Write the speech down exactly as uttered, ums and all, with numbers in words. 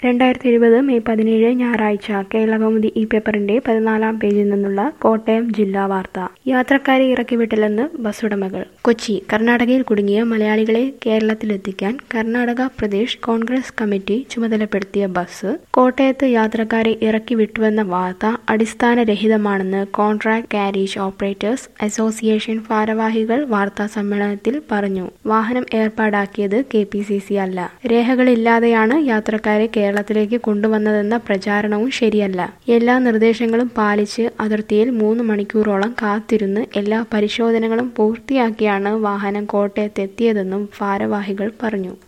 രണ്ടായിരത്തി ഇരുപത് മെയ് പതിനേഴ് ഞായറാഴ്ച കേരളകൗമുദി ഈ പേപ്പറിന്റെ പതിനാലാം പേജിൽ നിന്നുള്ള കോട്ടയം ജില്ലാ വാർത്ത. യാത്രക്കാരെ ഇറക്കിവിട്ടില്ലെന്ന് ബസ്സുടമകൾ. കൊച്ചി. കർണാടകയിൽ കുടുങ്ങിയ മലയാളികളെ കേരളത്തിലെത്തിക്കാൻ കർണാടക പ്രദേശ് കോൺഗ്രസ് കമ്മിറ്റി ചുമതലപ്പെടുത്തിയ ബസ് കോട്ടയത്ത് യാത്രക്കാരെ ഇറക്കിവിട്ടുവെന്ന വാർത്ത അടിസ്ഥാനരഹിതമാണെന്ന് കോൺട്രാക്ട് കാരേജ് ഓപ്പറേറ്റേഴ്സ് അസോസിയേഷൻ ഭാരവാഹികൾ വാർത്താ സമ്മേളനത്തിൽ പറഞ്ഞു. വാഹനം ഏർപ്പാടാക്കിയത് കെ പി സി സി അല്ല. രേഖകളില്ലാതെയാണ് യാത്രക്കാരെ കേരളത്തിലേക്ക് കൊണ്ടുവന്നതെന്ന പ്രചാരണവും ശരിയല്ല. എല്ലാ നിർദ്ദേശങ്ങളും പാലിച്ച് അതിർത്തിയിൽ മൂന്ന് മണിക്കൂറോളം കാത്തിരുന്ന് എല്ലാ പരിശോധനകളും പൂർത്തിയാക്കിയാണ് വാഹനം കോട്ടയത്തെത്തിയതെന്നും ഭാരവാഹികൾ പറഞ്ഞു.